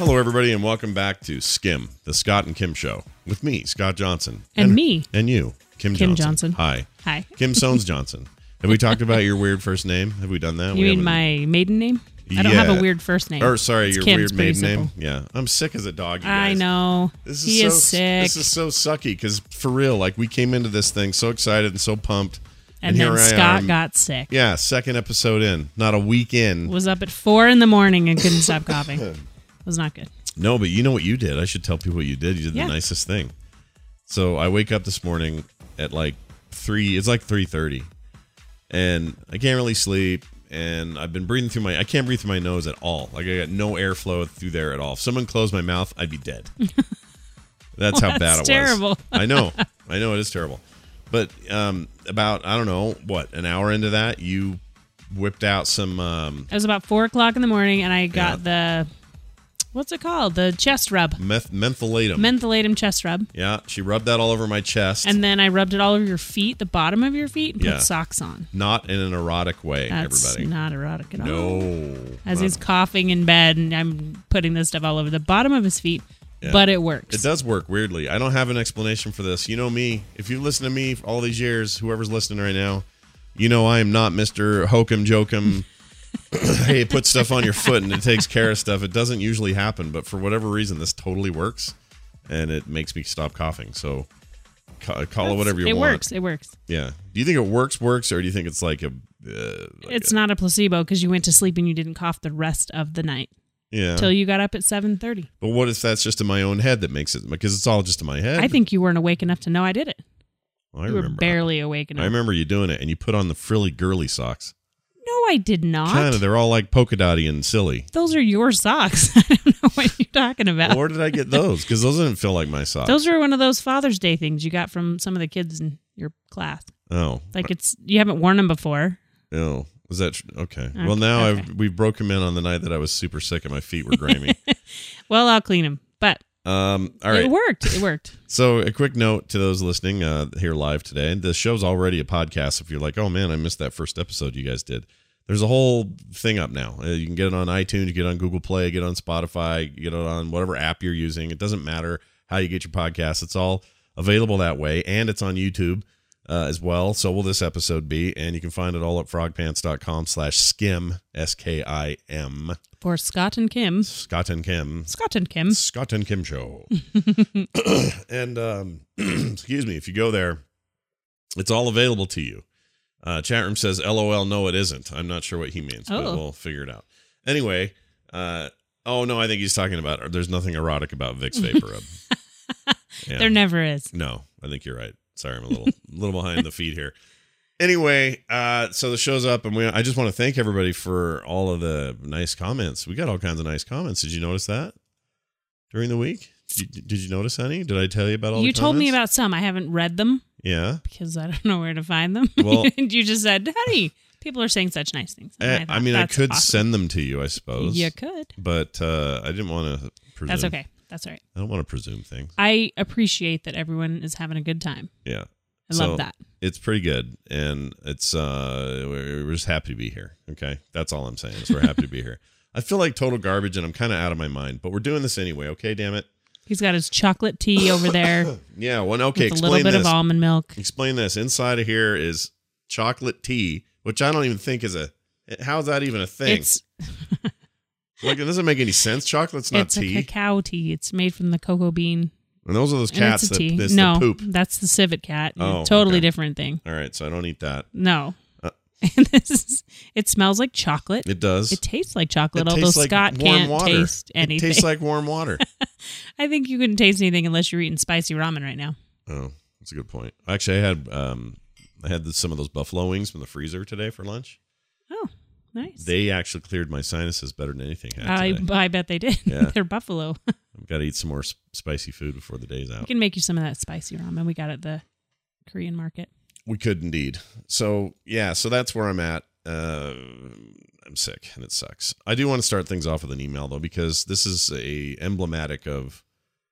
Hello, everybody, and welcome back to Skim, the Scott and Kim Show, with me, Scott Johnson. And me. And you, Kim Johnson. Hi. Hi. Kim Soanes Johnson. Have we talked about your weird first name? Have we done that? You mean my maiden name? I don't have a weird first name. Or, sorry, it's your Kim's weird maiden simple. name? Yeah. I'm sick as a dog, you guys. I know. He is sick. This is so sucky, because for real, like, we came into this thing so excited and so pumped. And here then I Scott am. got sick. Yeah, second episode in. Not a week in. Was up at 4 a.m. and couldn't stop coughing. It was not good. No, but you know what you did. I should tell people what you did. You did the nicest thing. So I wake up this morning at like 3. It's like 3:30. And I can't really sleep. And I've been breathing through I can't breathe through my nose at all. Like, I got no airflow through there at all. If someone closed my mouth, I'd be dead. That's how bad it was. Terrible. I know it is terrible. But about, I don't know, an hour into that, you whipped out some... It was about 4 o'clock in the morning, and I got the... What's it called? The chest rub. Mentholatum. Mentholatum chest rub. Yeah, she rubbed that all over my chest. And then I rubbed it all over your feet, the bottom of your feet, and put socks on. Not in an erotic way, That's everybody. not erotic at all. No. As he's coughing in bed, and I'm putting this stuff all over the bottom of his feet. Yeah. But it works. It does work, weirdly. I don't have an explanation for this. You know me. If you listen to me all these years, whoever's listening right now, you know I am not Mr. Hokum Jokum. Hey, put stuff on your foot and it takes care of stuff. It doesn't usually happen, but for whatever reason, this totally works, and it makes me stop coughing. So call it whatever you want. It works. Yeah. Do you think it works, or do you think it's like a... it's not a placebo because you went to sleep and you didn't cough the rest of the night. Yeah. Till you got up at 7:30. But what if that's just in my own head that makes it... Because it's all just in my head. I think you weren't awake enough to know I did it. Well, you were barely awake enough. I remember you doing it, and you put on the frilly girly socks. No, I did not. Kind of. They're all like polka dotty and silly. Those are your socks. I don't know what you're talking about. Well, where did I get those? Because those didn't feel like my socks. Those are one of those Father's Day things you got from some of the kids in your class. Oh. Like you haven't worn them before. Oh. Was that... Okay. Well, now we've broken them in on the night that I was super sick and my feet were grimy. Well, I'll clean them. But all right. It worked. So a quick note to those listening here live today. The show's already a podcast. If you're like, oh, man, I missed that first episode you guys did. There's a whole thing up now. You can get it on iTunes, you get it on Google Play, get it on Spotify, you get it on whatever app you're using. It doesn't matter how you get your podcast. It's all available that way, and it's on YouTube as well. So will this episode be, and you can find it all at frogpants.com/skim, SKIM. For Scott and Kim. Scott and Kim. Scott and Kim. Scott and Kim Show. And, excuse me, if you go there, it's all available to you. Chat room says, LOL, no, it isn't. I'm not sure what he means, but we'll figure it out. Anyway, I think he's talking about, there's nothing erotic about Vicks Vapor Rub. Yeah. There never is. No, I think you're right. Sorry, I'm a little behind the feed here. Anyway, so the show's up, and I just want to thank everybody for all of the nice comments. We got all kinds of nice comments. Did you notice that during the week? Did you notice any? Did I tell you about all the comments? You told me about some. I haven't read them. Yeah. Because I don't know where to find them. Well, and you just said, honey, people are saying such nice things. I could send them to you, I suppose. You could. But I didn't want to presume. That's okay. That's all right. I don't want to presume things. I appreciate that everyone is having a good time. Yeah. I love that. It's pretty good. And it's we're just happy to be here. Okay? That's all I'm saying is we're happy to be here. I feel like total garbage, and I'm kind of out of my mind. But we're doing this anyway, okay? Damn it. He's got his chocolate tea over there. Yeah, well, okay, with a little bit of almond milk. Explain this. Inside of here is chocolate tea, which I don't even think is how's that even a thing? It's like, it doesn't make any sense. Chocolate's not tea. It's a cacao tea. It's made from the cocoa bean. And those are those cats that no, the poop. That's the civet cat. Oh, totally different thing. All right, so I don't eat that. No. And it smells like chocolate. It does. It tastes like chocolate, although Scott can't taste anything. It tastes like warm water. I think you couldn't taste anything unless you're eating spicy ramen right now. Oh, that's a good point. Actually, I had some of those buffalo wings from the freezer today for lunch. Oh, nice. They actually cleared my sinuses better than anything had today. I bet they did. Yeah. They're buffalo. I've got to eat some more spicy food before the day's out. We can make you some of that spicy ramen we got at the Korean market. We could indeed. So, yeah, so that's where I'm at. I'm sick, and it sucks. I do want to start things off with an email, though, because this is emblematic of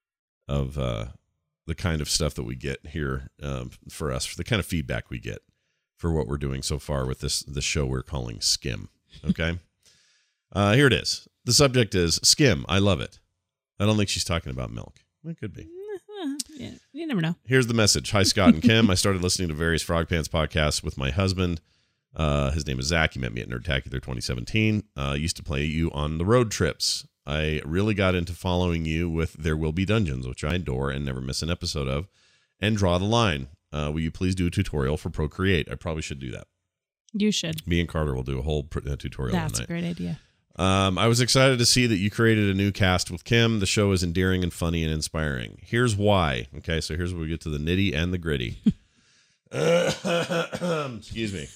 the kind of stuff that we get here for us, for the kind of feedback we get for what we're doing so far with this show we're calling Skim. Okay? Here it is. The subject is Skim. I love it. I don't think she's talking about milk. It could be. Yeah, you never know. Here's the message. Hi, Scott and Kim. I started listening to various Frog Pants podcasts with my husband. His name is Zach. He met me at Nerdtacular 2017. Used to play you on the road trips. I really got into following you with There Will Be Dungeons, which I adore and never miss an episode of, and Draw the Line. Will you please do a tutorial for Procreate? I probably should do that. You should. Me and Carter will do a whole tutorial. That's tonight. a great idea. I was excited to see that you created a new cast with Kim. The show is endearing and funny and inspiring. Here's why. Okay, so here's where we get to the nitty and the gritty. Excuse me.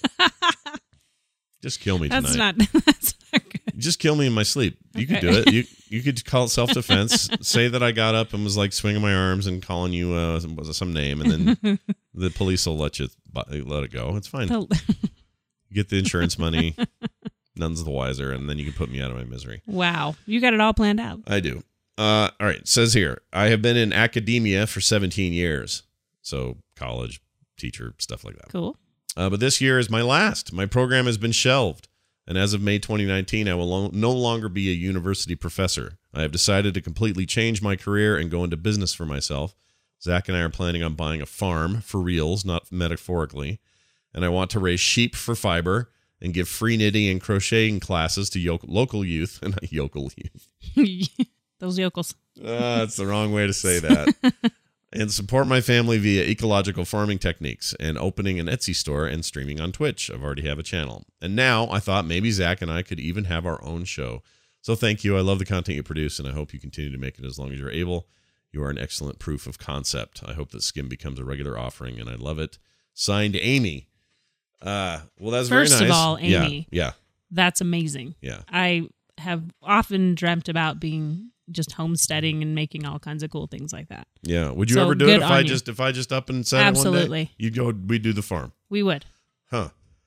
Just kill me tonight. That's not good. Just kill me in my sleep. You could do it. You could call it self-defense. Say that I got up and was like swinging my arms and calling you some name, and then the police will let it go. It's fine. You get the insurance money. None's the wiser, and then you can put me out of my misery. Wow. You got it all planned out. I do. All right. It says here, I have been in academia for 17 years. So college, teacher, stuff like that. Cool. But this year is my last. My program has been shelved. And as of May 2019, I will no longer be a university professor. I have decided to completely change my career and go into business for myself. Zach and I are planning on buying a farm for reals, not metaphorically. And I want to raise sheep for fiber and give free knitting and crocheting classes to local youth. Not yokel youth. Those yokels. That's the wrong way to say that. And support my family via ecological farming techniques and opening an Etsy store and streaming on Twitch. I've already have a channel. And now I thought maybe Zach and I could even have our own show. So thank you. I love the content you produce, and I hope you continue to make it as long as you're able. You are an excellent proof of concept. I hope that Skim becomes a regular offering, and I love it. Signed, Amy. Well, that's very nice. First of all, Amy. Yeah. That's amazing. Yeah. I have often dreamt about being just homesteading and making all kinds of cool things like that. Yeah. Would you ever do it if I just up and said Absolutely. It one day? You'd go, we'd do the farm. We would. Huh.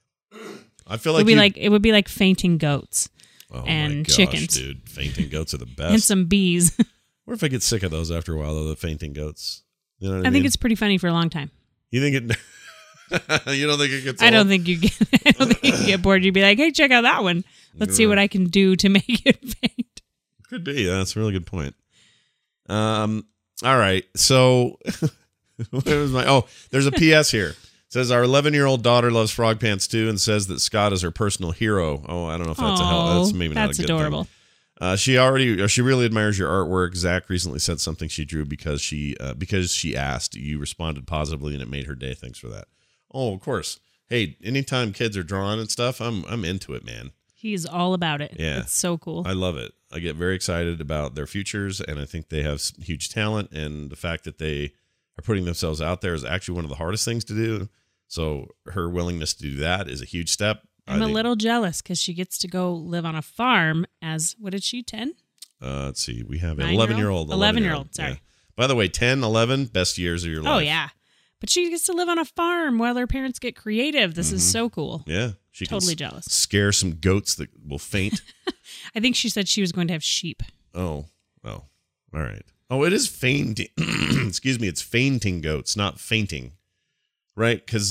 I feel like it would be like fainting goats and my gosh, chickens. Dude, fainting goats are the best. And some bees. What if I get sick of those after a while, though, the fainting goats? You know what I mean? I think it's pretty funny for a long time. You think it? You don't think it gets old? I don't think you get bored. You'd be like, hey, check out that one. Let's see what I can do to make it faint. Could be. Yeah, that's a really good point. All right. So where was there's a PS here. It says our 11-year-old daughter loves Frog Pants too and says that Scott is her personal hero. Oh, I don't know if that's that's maybe not a good adorable. Thing. She really admires your artwork. Zach recently sent something she drew because she asked. You responded positively and it made her day. Thanks for that. Oh, of course. Hey, anytime kids are drawing and stuff, I'm into it, man. He's all about it. Yeah. It's so cool. I love it. I get very excited about their futures, and I think they have huge talent, and the fact that they are putting themselves out there is actually one of the hardest things to do. So her willingness to do that is a huge step. I'm a little jealous because she gets to go live on a farm as, what is she, 10? Let's see. We have an 11-year-old. 11-year-old, sorry. Yeah. By the way, 10, 11, best years of your life. Oh, yeah. But she gets to live on a farm while her parents get creative. This is so cool. Yeah. She totally can jealous. Scare some goats that will faint. I think she said she was going to have sheep. Oh. All right. Oh, it is fainting. Excuse me. It's fainting goats, not fainting. Right? Because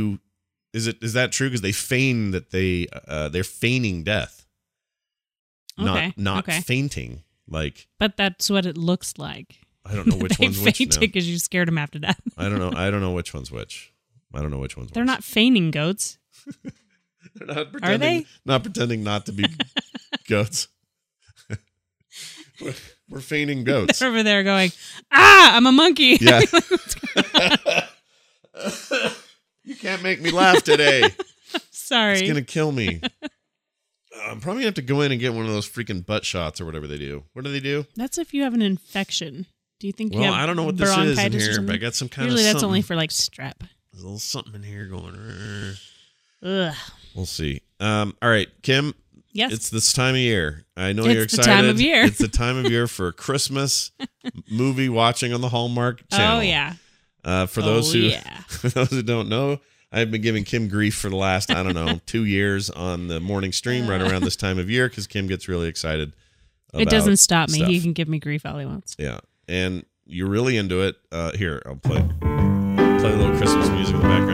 is that true? Because they feign that they're feigning death. Not fainting. Like. But that's what it looks like. I don't know which one's which now. They fainted because you scared them half to death. I don't know which one's which. They're not feigning goats. They're not pretending. Are they? Not pretending not to be goats. We're feigning goats. They're over there going, I'm a monkey. Yeah. You can't make me laugh today. Sorry. It's going to kill me. I'm probably going to have to go in and get one of those freaking butt shots or whatever they do. What do they do? That's if you have an infection. Do you think you have I don't know what this is in here, but I got some kind Usually of that's only for like strep. There's a little something in here going. Ugh. We'll see. All right, Kim. Yes. It's this time of year. I know you're excited. It's the time of year. It's the time of year for Christmas movie watching on the Hallmark Channel. Oh, yeah. For those who don't know, I've been giving Kim grief for the last, 2 years on the morning stream right around this time of year because Kim gets really excited about It doesn't stop me. stuff. He can give me grief all he wants. Yeah. And you're really into it. Here, I'll play a little Christmas music in the background. This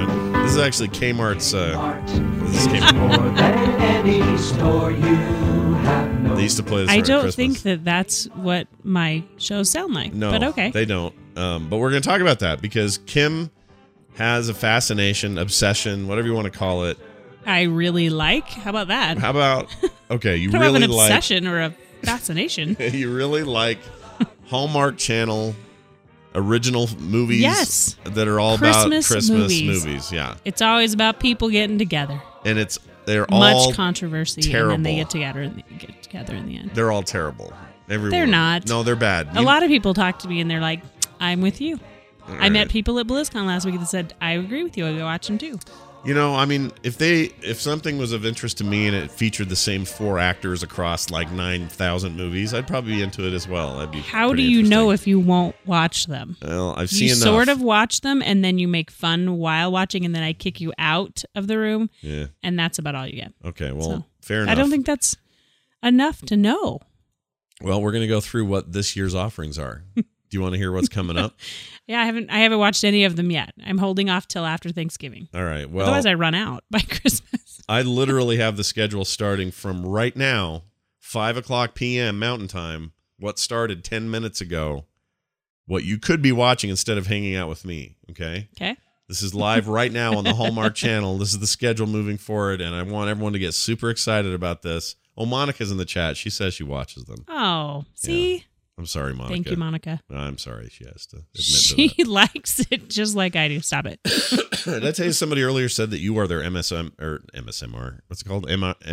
This is actually Kmart's. This is Kmart. More than any store you have known. They used to play this I around don't Christmas. think that that's what my shows sound like. No, but okay. they don't. But we're going to talk about that because Kim has a fascination, obsession, whatever you want to call it. I really like. How about that? How about, okay, you I don't really have an like, obsession or a fascination. you really like Hallmark Channel original movies Yes. that are all Christmas about Christmas movies. movies. Yeah. It's always about people getting together. And they're all Much controversy, terrible. and then they get together in the end. They're all terrible. Everyone. They're not. No, they're bad. A lot of people talk to me and they're like, I'm with you. All I met right. people at BlizzCon last week that said, I agree with you. I'll go watch them too. You know, I mean, if something was of interest to me and it featured the same 4 actors across like 9,000 movies, I'd probably be into it as well. That'd be How do pretty you know interesting. if you won't watch them? Well, I've seen You enough. sort of watch them and then you make fun while watching and then I kick you out of the room Yeah. and that's about all you get. Okay. Well, So, fair enough. I don't think that's enough to know. Well, we're going to go through what this year's offerings are. Do you want to hear what's coming up? Yeah, I haven't watched any of them yet. I'm holding off till after Thanksgiving. All right. Well, Otherwise I run out by Christmas. I literally have the schedule starting from right now, 5:00 p.m. Mountain Time. What started 10 minutes ago. What you could be watching instead of hanging out with me. Okay. Okay. This is live right now on the Hallmark Channel. This is the schedule moving forward, and I want everyone to get super excited about this. Oh, Monica's in the chat. She says she watches them. Oh, see? I'm sorry, Monica. Thank you, Monica. I'm sorry. She has to admit She likes it just like I do. Stop it. to that. Did I tell you somebody earlier said that you are their MSMR? What's it called?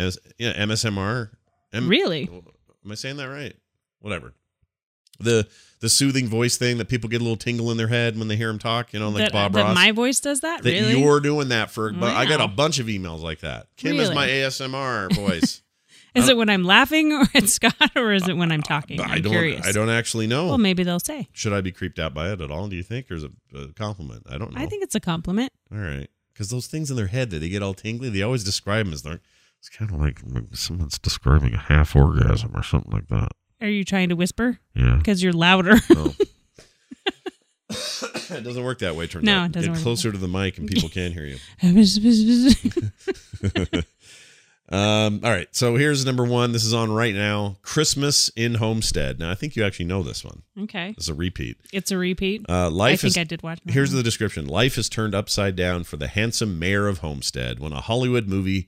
MSMR? Really? Am I saying that right? Whatever. The soothing voice thing that people get a little tingle in their head when they hear him talk, you know, like Bob that Ross. my voice does that? That Really? you're doing that for, but I got a Wow. bunch of emails like that. Kim is Really? my ASMR voice. Is it when I'm laughing or at Scott or is it when I'm talking? I'm curious. I don't actually know. Well, maybe they'll say. Should I be creeped out by it at all? Do you think, or is it a compliment? I don't know. I think it's a compliment. All right, because those things in their head that they get all tingly, they always describe them as it's kind of like someone's describing a half orgasm or something like that. Are you trying to whisper? Yeah. Because you're louder. No. It doesn't work that way. Turns No, out. it doesn't Get work closer to the mic and people can hear you. All right, so here's number 1. This is on right now. Christmas in Homestead. Now, I think you actually know this one. Okay. It's a repeat. It's a repeat. Life I did watch that Here's one. the description. Life is turned upside down for the handsome mayor of Homestead when a Hollywood movie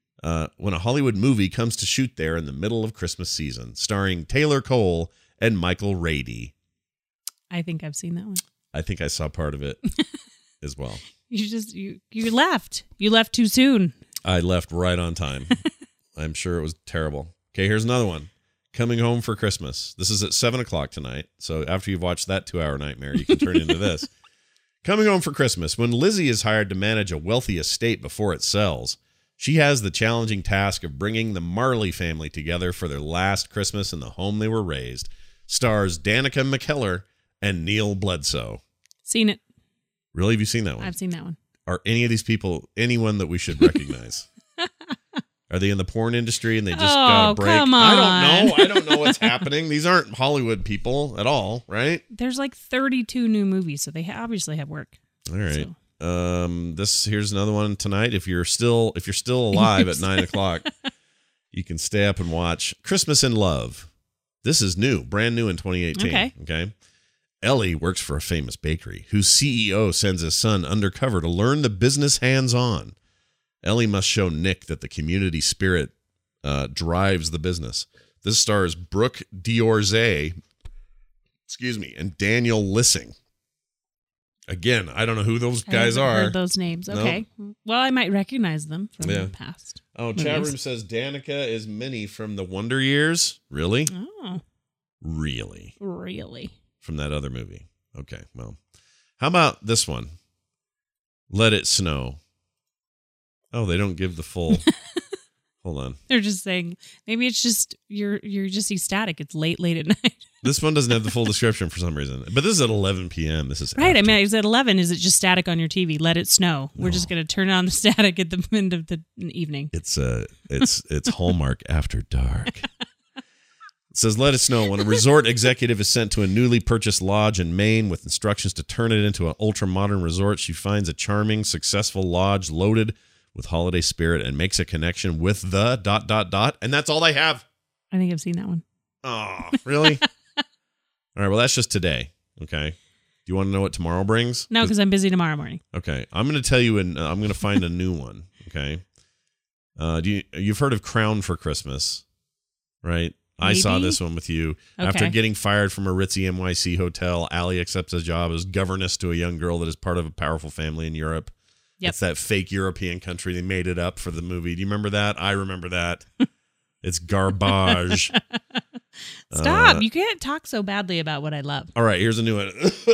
comes to shoot there in the middle of Christmas season, starring Taylor Cole and Michael Rady. I think I've seen that one. I think I saw part of it as well. You left. You left too soon. I left right on time. I'm sure it was terrible. Okay, here's another one. Coming Home for Christmas. This is at 7:00 tonight. So after you've watched that 2-hour nightmare, you can turn into this. Coming Home for Christmas. When Lizzie is hired to manage a wealthy estate before it sells, she has the challenging task of bringing the Marley family together for their last Christmas in the home they were raised. Stars Danica McKellar and Neil Bledsoe. Seen it. Really? Have you seen that one? I've seen that one. Are any of these people anyone that we should recognize? Are they in the porn industry and they just got a break? Come on. I don't know what's happening. These aren't Hollywood people at all, right? There's like 32 new movies, so they obviously have work. All right. So. Here's another one tonight. If you're still alive at 9:00, you can stay up and watch Christmas in Love. This is new, brand new in 2018. Okay. Ellie works for a famous bakery whose CEO sends his son undercover to learn the business hands-on. Ellie must show Nick that the community spirit drives the business. This stars Brooke Diorze, and Daniel Lissing. Again, I don't know who those guys I haven't are. heard those names. Okay. Well, I might recognize them from the past. Oh, chat room says Danica is Minnie from the Wonder Years. Really? Oh. Really? Really? From that other movie. Okay, well. How about this one? Let It Snow. Oh, they don't give the full. Hold on. They're just saying maybe it's just you're just ecstatic. It's late at night. This one doesn't have the full description for some reason. But this is at 11 p.m. This is Right. after. I mean, it's at 11. Is it just static on your TV? Let it snow. We're just going to turn on the static at the end of the evening. It's Hallmark After Dark. It says, let us know when a resort executive is sent to a newly purchased lodge in Maine with instructions to turn it into an ultra-modern resort. She finds a charming, successful lodge loaded with holiday spirit and makes a connection with the ... And that's all they have. I think I've seen that one. Oh, really? All right, well, that's just today, okay? Do you want to know what tomorrow brings? No, because I'm busy tomorrow morning. Okay, I'm going to tell you, and I'm going to find a new one, okay? You've heard of Crown for Christmas, right? Maybe? I saw this one with you. Okay. After getting fired from a ritzy NYC hotel, Allie accepts a job as governess to a young girl that is part of a powerful family in Europe. Yep. It's that fake European country. They made it up for the movie. Do you remember that? I remember that. It's garbage. Stop. You can't talk so badly about what I love. All right, here's a new one.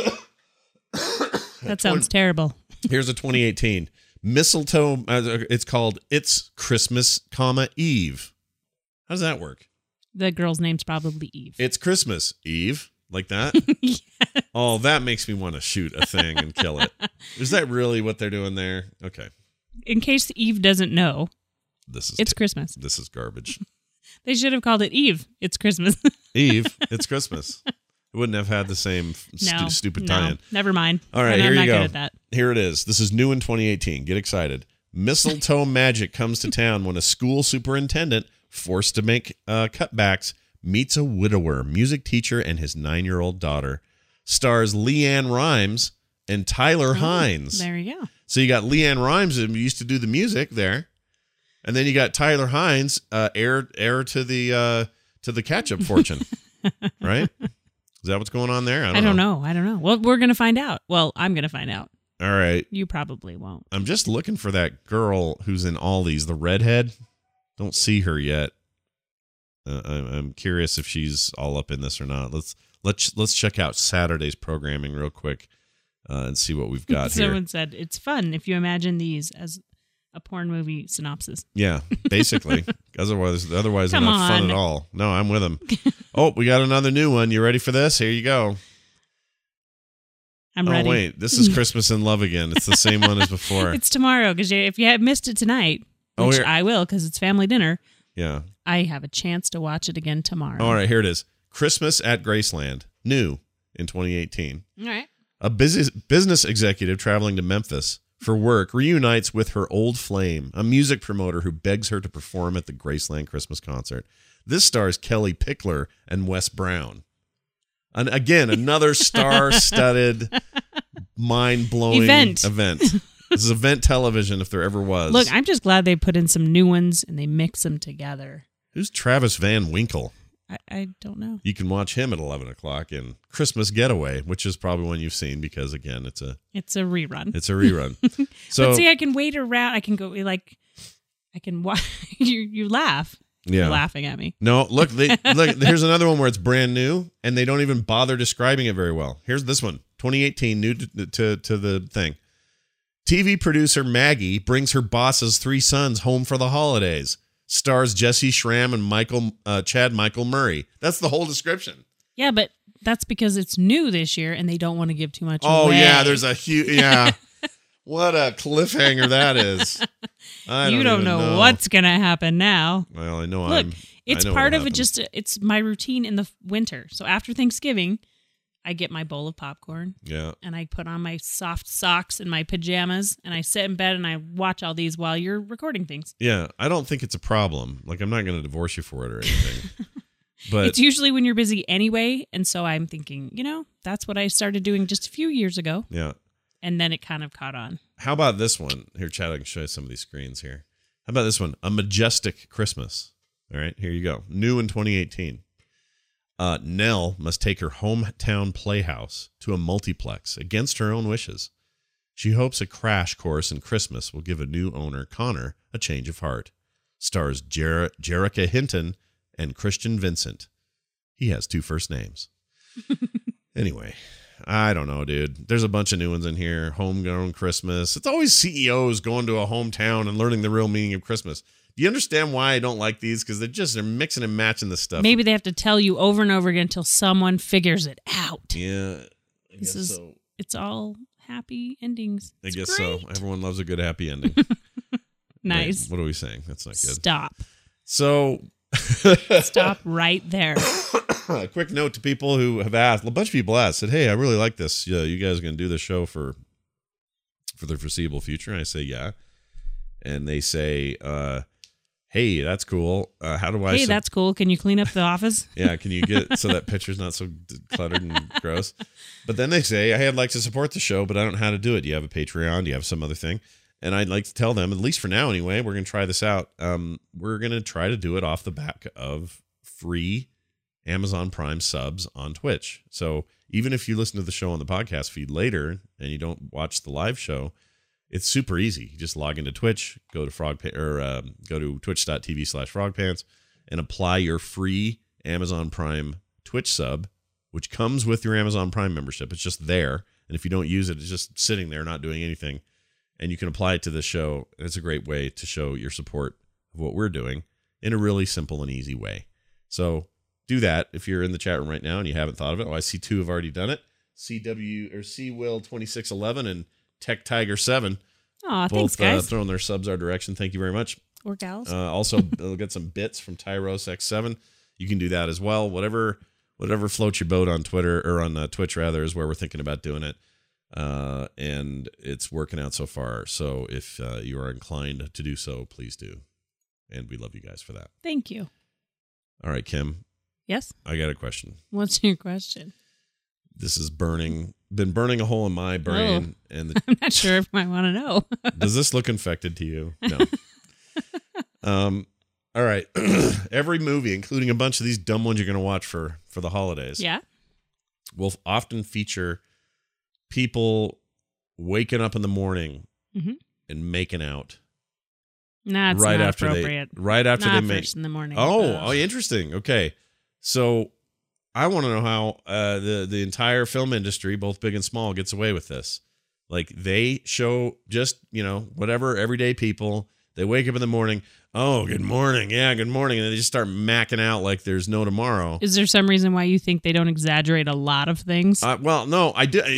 That sounds terrible. Here's a 2018. Mistletoe. It's called It's Christmas, Eve. How does that work? The girl's name's probably Eve. It's Christmas Eve, like that? Yes. Oh, that makes me want to shoot a thing and kill it. Is that really what they're doing there? Okay. In case Eve doesn't know, it's Christmas. This is garbage. They should have called it Eve. It's Christmas. Eve, it's Christmas. It wouldn't have had the same stupid tie-in. Never mind. All right, I'm here not you go. good at that. Here it is. This is new in 2018. Get excited. Mistletoe magic comes to town when a school superintendent, forced to make cutbacks, meets a widower, music teacher, and his 9-year-old daughter. Stars Leanne Rimes and Tyler Hines. There you go. So you got Leanne Rimes, who used to do the music there, and then you got Tyler Hines, heir to the ketchup fortune, right? Is that what's going on there? I don't know. I don't know. Well, we're gonna find out. Well, I'm gonna find out. All right. You probably won't. I'm just looking for that girl who's in all these, the redhead. Don't see her yet. I'm curious if she's all up in this or not. Let's check out Saturday's programming real quick and see what we've got here. Someone said it's fun if you imagine these as a porn movie synopsis. Yeah, basically. Otherwise, they're not Come fun on. at all. No, I'm with them. Oh, we got another new one. You ready for this? Here you go. I'm ready. Oh wait, this is Christmas in Love again. It's the same one as before. It's tomorrow because if you have missed it tonight, which I will because it's family dinner. Yeah. I have a chance to watch it again tomorrow. All right, here it is. Christmas at Graceland, new in 2018. All right. A business executive traveling to Memphis for work reunites with her old flame, a music promoter who begs her to perform at the Graceland Christmas concert. This stars Kelly Pickler and Wes Brown. And again, another star-studded, mind-blowing event. This is event television if there ever was. Look, I'm just glad they put in some new ones and they mix them together. Who's Travis Van Winkle? I don't know. You can watch him at 11 o'clock in Christmas Getaway, which is probably one you've seen because, again, it's a rerun. It's a rerun. So but see, I can wait around. I can go I can watch. You laugh. Yeah. You're laughing at me. No, look, here's another one where it's brand new and they don't even bother describing it very well. Here's this one, 2018, new to the thing. TV producer Maggie brings her boss's 3 sons home for the holidays. Stars Jesse Schramm and Chad Michael Murray. That's the whole description. Yeah, but that's because it's new this year and they don't want to give too much away. Oh, yeah, there's a huge, yeah. What a cliffhanger that is. You don't know what's going to happen now. Well, I know. Look, it's part of it. It's my routine in the winter. So after Thanksgiving, I get my bowl of popcorn. Yeah. And I put on my soft socks and my pajamas and I sit in bed and I watch all these while you're recording things. Yeah. I don't think it's a problem. Like, I'm not going to divorce you for it or anything. But it's usually when you're busy anyway. And so I'm thinking, that's what I started doing just a few years ago. Yeah. And then it kind of caught on. How about this one? Here, Chad, I can show you some of these screens here. How about this one? A Majestic Christmas. All right, here you go. New in 2018. Nell must take her hometown playhouse to a multiplex against her own wishes. She hopes a crash course in Christmas will give a new owner, Connor, a change of heart. Stars Jerrica Hinton and Christian Vincent. He has 2 first names. Anyway, I don't know, dude. There's a bunch of new ones in here. Homegrown Christmas. It's always CEOs going to a hometown and learning the real meaning of Christmas. Do you understand why I don't like these? Because they're mixing and matching the stuff. Maybe they have to tell you over and over again until someone figures it out. Yeah, I guess so. It's all happy endings. I guess so. Everyone loves a good happy ending. Nice. Wait, what are we saying? That's not good. Stop. So Stop right there. A quick note to people who have asked. A bunch of people asked, said, "Hey, I really like this. You guys are going to do this show for the foreseeable future?" And I say, "Yeah." And they say, "Hey, that's cool. How do I?" Hey, that's cool. Can you clean up the office? Yeah, can you get so that picture's not so cluttered and gross? But then they say, "Hey, I'd like to support the show, but I don't know how to do it. Do you have a Patreon? Do you have some other thing?" And I'd like to tell them, at least for now anyway, we're going to try this out. We're going to try to do it off the back of free Amazon Prime subs on Twitch. So even if you listen to the show on the podcast feed later and you don't watch the live show, it's super easy. You just log into Twitch, go to go to twitch.tv/frogpants and apply your free Amazon Prime Twitch sub, which comes with your Amazon Prime membership. It's just there. And if you don't use it, it's just sitting there, not doing anything. And you can apply it to the show. It's a great way to show your support of what we're doing in a really simple and easy way. So do that if you're in the chat room right now and you haven't thought of it. Oh, I see 2 have already done it. CWill2611 and Tech Tiger 7. Aw, both thanks, guys. throwing their subs our direction. Thank you very much. Or gals. Also, they'll get some bits from Tyros X7. You can do that as well. Whatever floats your boat on Twitter or on Twitch rather is where we're thinking about doing it. And it's working out so far. So if you are inclined to do so, please do. And we love you guys for that. Thank you. All right, Kim. Yes? I got a question. What's your question? This is been burning a hole in my brain. And I'm not sure if I want to know. Does this look infected to you? No. All right. Every movie, including a bunch of these dumb ones you're going to watch for the holidays, will often feature people waking up in the morning and making out. Nah, it's not appropriate. Right after not they make first in the morning. Oh, interesting. Okay, so I want to know how the entire film industry, both big and small, gets away with this. Like they show just whatever everyday people. They wake up in the morning. Oh, good morning. Yeah, good morning. And they just start macking out like there's no tomorrow. Is there some reason why you think they don't exaggerate a lot of things? Well, no, I did.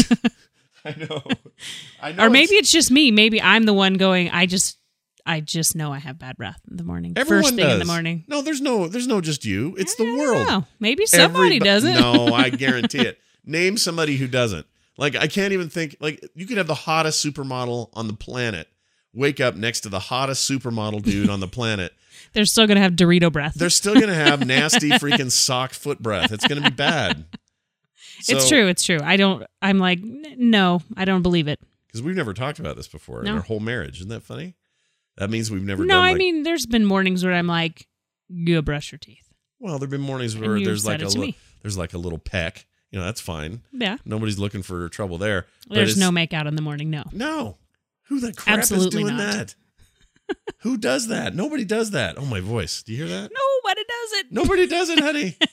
I know. Or maybe it's just me. Maybe I'm the one going, I just know I have bad breath in the morning. Everyone First thing does. in the morning. No, there's no just you. It's the I don't world. know. Maybe somebody doesn't. No, I guarantee it. Name somebody who doesn't. Like, I can't even think. Like, you could have the hottest supermodel on the planet wake up next to the hottest supermodel dude on the planet. They're still going to have Dorito breath. They're still going to have nasty freaking sock foot breath. It's going to be bad. So, It's true. I'm like, no, I don't believe it. Because we've never talked about this before in our whole marriage. Isn't that funny? That means we've never done. No, I mean, there's been mornings where I'm like, go brush your teeth. Well, there've been mornings where there's like a little peck. That's fine. Yeah. Nobody's looking for trouble there. There's no make out in the morning. No. No. Who the crap Absolutely is doing not. that? Who does that? Nobody does that. Oh, my voice. Do you hear that? Nobody does it. Nobody does it,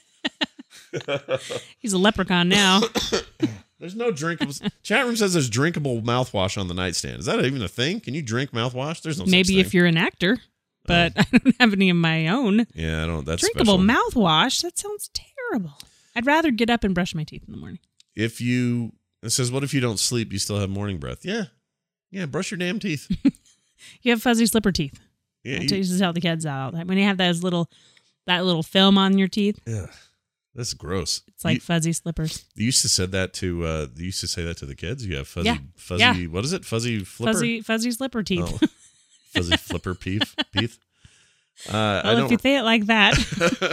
honey. He's a leprechaun now. There's no drinkable. Chat room says there's drinkable mouthwash on the nightstand. Is that even a thing? Can you drink mouthwash? There's no such Maybe thing. if you're an actor, but I don't have any of my own. Yeah, I don't. That's drinkable special. mouthwash. That sounds terrible. I'd rather get up and brush my teeth in the morning. It says, what if you don't sleep? You still have morning breath. Yeah. Brush your damn teeth. You have fuzzy slipper teeth. Yeah, I used to tell the kids out when you have that little film on your teeth. Yeah, that's gross. It's like fuzzy slippers. You used to say that to. You used to say that to the kids. You have fuzzy. Yeah. What is it? Fuzzy flipper. Fuzzy slipper teeth. Oh, fuzzy flipper teeth. Well, if you say it like that.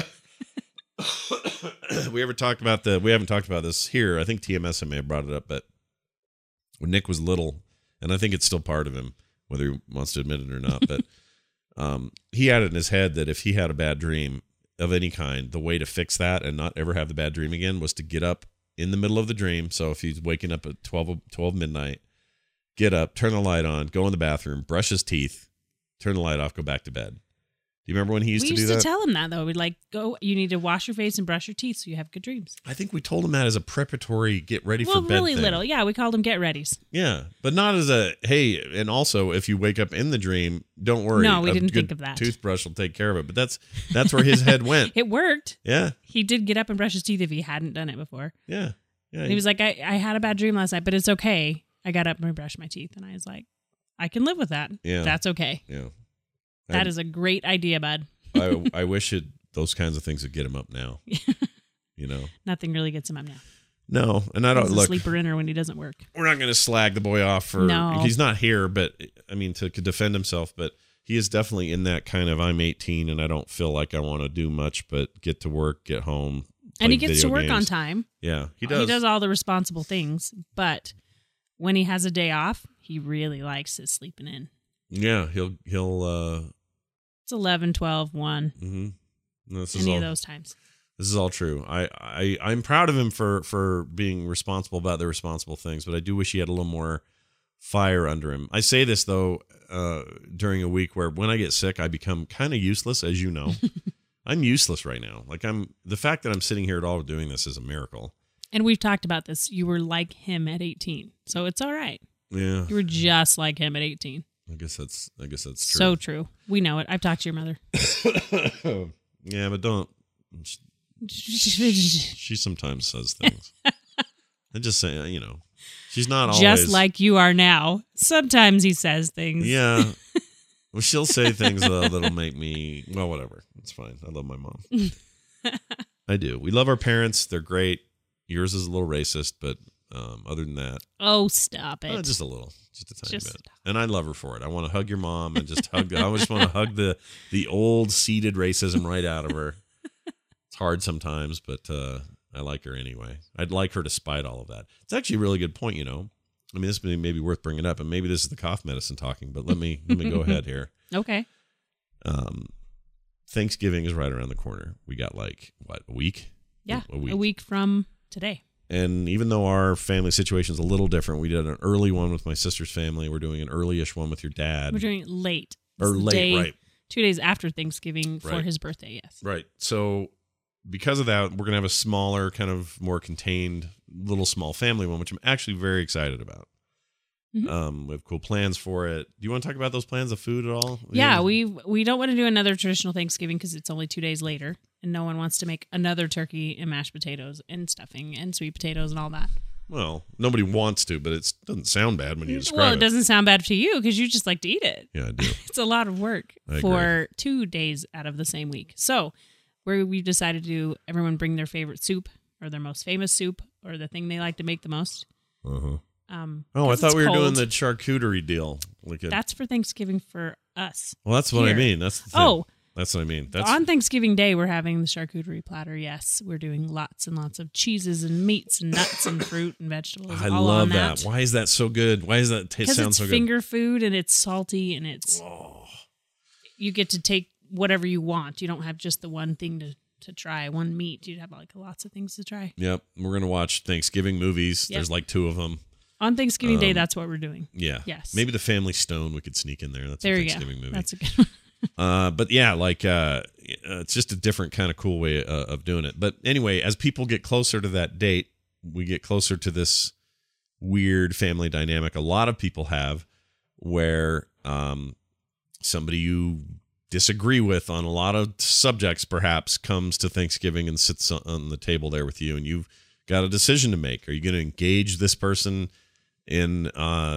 We haven't talked about this here. I think TMS may have brought it up, but when Nick was little, and I think it's still part of him, whether he wants to admit it or not, but he had it in his head that if he had a bad dream of any kind, the way to fix that and not ever have the bad dream again was to get up in the middle of the dream. So if he's waking up at 12 midnight, get up, turn the light on, go in the bathroom, brush his teeth, turn the light off, go back to bed. Do you remember when he used to do that? We used to tell him that, though. We'd like, go, you need to wash your face and brush your teeth so you have good dreams. I think we told him that as a preparatory get ready for bed really thing. little. Yeah, we called them get readies. Yeah, but not as a, hey, and also if you wake up in the dream, don't worry. No, we didn't think of that. Toothbrush will take care of it. But that's where his head went. It worked. Yeah. He did get up and brush his teeth if he hadn't done it before. Yeah. And he was like, I had a bad dream last night, but it's okay. I got up and brushed my teeth. And I was like, I can live with that. Yeah. That's okay. Yeah. That is a great idea, bud. I wish it those kinds of things that get him up now. Nothing really gets him up now. No, and I don't He's a look. sleeper inner when he doesn't work. We're not going to slag the boy off for. No. He's not here, but I mean to defend himself. But he is definitely in that kind of I'm 18 and I don't feel like I want to do much, but get to work, get home, And he gets video to work games. on time. Yeah, he does. He does all the responsible things, but when he has a day off, he really likes his sleeping in. Yeah, he'll. It's 11, 12, 1, This is any all. of those times. This is all true. I'm proud of him for being responsible about the responsible things, but I do wish he had a little more fire under him. I say this though during a week where when I get sick, I become kind of useless, as you know. I'm useless right now. Like the fact that I'm sitting here at all doing this is a miracle. And we've talked about this. You were like him at 18, so it's all right. Yeah, You were just like him at 18. I guess that's true. So true. We know it. I've talked to your mother. Yeah, but don't. She sometimes says things. I just say, she's not always Just like you are now. Sometimes he says things. Yeah. Well, she'll say things that'll make me, well, whatever. It's fine. I love my mom. I do. We love our parents. They're great. Yours is a little racist, but other than that, Oh, stop it. just a little, just a tiny Just bit. stop. And I love her for it. I want to hug your mom and just hug. I just want to hug the old seated racism right out of her. It's hard sometimes, but I like her anyway. I'd like her despite all of that. It's actually a really good point. I mean, this may be worth bringing up, and maybe this is the cough medicine talking. But let me go ahead here. Okay. Thanksgiving is right around the corner. We got a week? Yeah. A week. A week from today. And even though our family situation is a little different, we did an early one with my sister's family. We're doing an early-ish one with your dad. We're doing it late. Or It's the late, day- right. 2 days after Thanksgiving for Right. his birthday, yes. Right. So because of that, we're going to have a smaller, kind of more contained, little small family one, which I'm actually very excited about. Mhm. We have cool plans for it. Do you want to talk about those plans of food at all? Yeah, we don't want to do another traditional Thanksgiving because it's only 2 days later, and no one wants to make another turkey and mashed potatoes and stuffing and sweet potatoes and all that. Well, nobody wants to, but it doesn't sound bad when you describe Well, it. it doesn't sound bad to you because you just like to eat it. Yeah, I do. It's a lot of work I for 2 days out of the same week. So we decided to do everyone bring their favorite soup or their most famous soup or the thing they like to make the most. Uh-huh. Oh, Oh, I thought we were doing the charcuterie deal. That's for Thanksgiving for us. Well, that's what I here. mean. That's the thing. Oh. That's what I mean. That's On Thanksgiving Day, we're having the charcuterie platter. Yes, we're doing lots and lots of cheeses and meats and nuts and fruit and vegetables. I all love on that. Why is that so good? Why is that Because sound it's so good? finger food and it's salty and it's you get to take whatever you want. You don't have just the one thing to try, one meat. You'd have like lots of things to try. Yep. We're going to watch Thanksgiving movies. Yep. There's like 2 of them. On Thanksgiving Day, that's what we're doing. Yeah. Yes. Maybe the Family Stone we could sneak in there. That's There a you go. Thanksgiving movie. That's a good one. But yeah, it's just a different kind of cool way of doing it. But anyway, as people get closer to that date, we get closer to this weird family dynamic a lot of people have where somebody you disagree with on a lot of subjects perhaps comes to Thanksgiving and sits on the table there with you, and you've got a decision to make. Are you going to engage this person in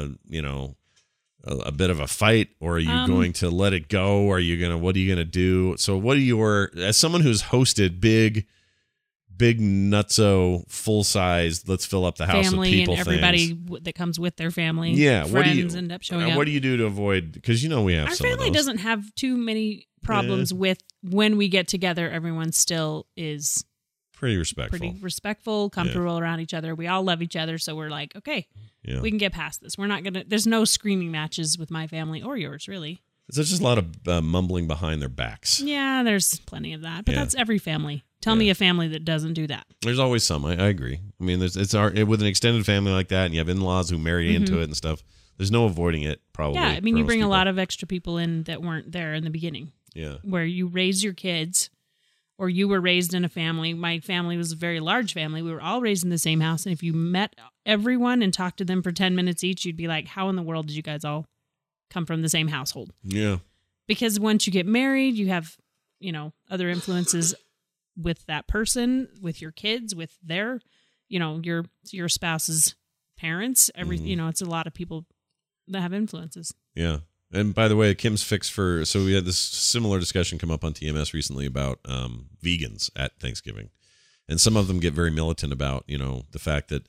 a bit of a fight, or are you going to let it go? What are you going to do? So as someone who's hosted big nutso, full size, let's fill up the house Family with people and everybody things. That comes with their family. Yeah. Friends end up showing up. What do you do to avoid, because we have Our some of family those. doesn't have too many problems with when we get together. Everyone still is Pretty respectful. comfortable around each other. We all love each other, so we're like, okay, Yeah. we can get past this. We're not gonna. There's no screaming matches with my family or yours, really. There's just a lot of mumbling behind their backs. Yeah, there's plenty of that, but Yeah. that's every family. Tell me a family that doesn't do that. There's always some. I agree. I mean, with an extended family like that, and you have in-laws who marry into it and stuff. There's no avoiding it. Probably. Yeah, I mean, for you most bring people. a lot of extra people in that weren't there in the beginning, Yeah. where you raise your kids, or you were raised in a family. My family was a very large family. We were all raised in the same house, and if you met everyone and talked to them for 10 minutes each, you'd be like, "How in the world did you guys all come from the same household?" Yeah. Because once you get married, you have, other influences with that person, with your kids, with their, your spouse's parents. It's a lot of people that have influences. Yeah. And by the way, Kim's fix so we had this similar discussion come up on TMS recently about vegans at Thanksgiving. And some of them get very militant about, the fact that,